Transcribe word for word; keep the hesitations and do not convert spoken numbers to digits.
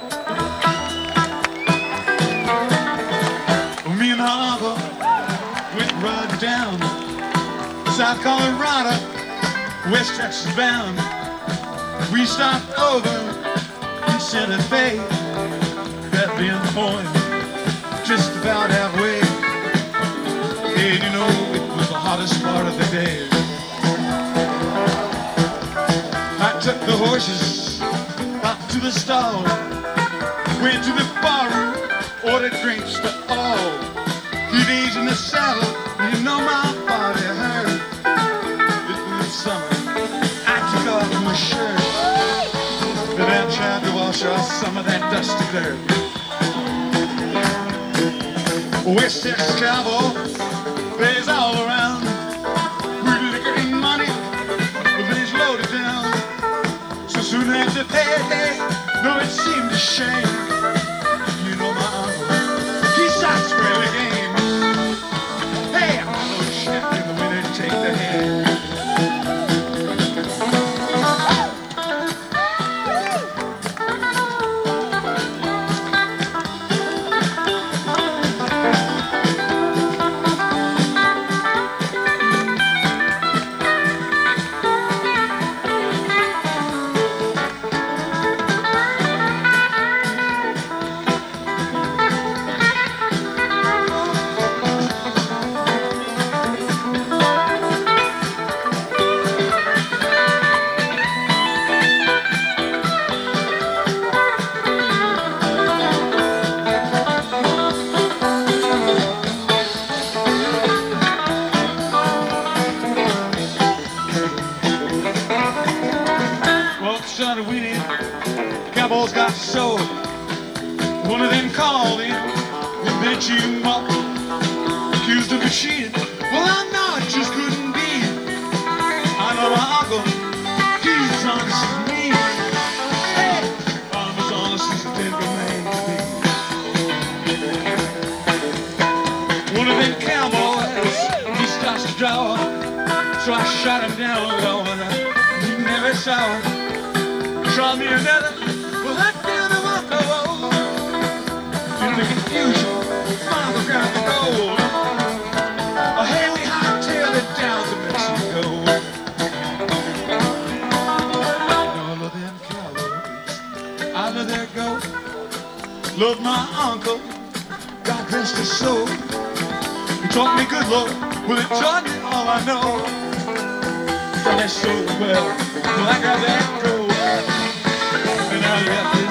Me and my uncle went riding down South Colorado, West Texas bound. We stopped over in Santa Fe, that being the point, just about halfway. And you know, it was the hottest part of the day. I took the horses out to the stall, went to the barroom, ordered drinks for all. Few days in the saddle, you know my body hurt. It was summer, I took off my shirt, and I tried to wash off some of that dusty dirt. West Texas cowboy plays all around with liquor and money, but he's loaded down. So soon after payday, no, it seemed a shame. You know my uncle, he starts to play the game. Hey, I'm a little champion, the winner take the hand. Started winning, cowboys got sold. One of them called him, they bet you up, accused of cheating. Well, I know it just couldn't be. I know my uncle, he's as honest as me. Hey, I'm as honest as a devil may be. One of them cowboys, he starts to draw, so I shot him down, Lord, he never saw it. Draw me another, well, I feel the walk of old. In the confusion, Father got the gold. Oh, hey, we hightailed it down to Mexico. All of them cowboys, out of their go. Love my uncle, God rest his soul. He taught me good, Lord, well, it taught me all I know. Done that so well, well, I got that gold. And now you have to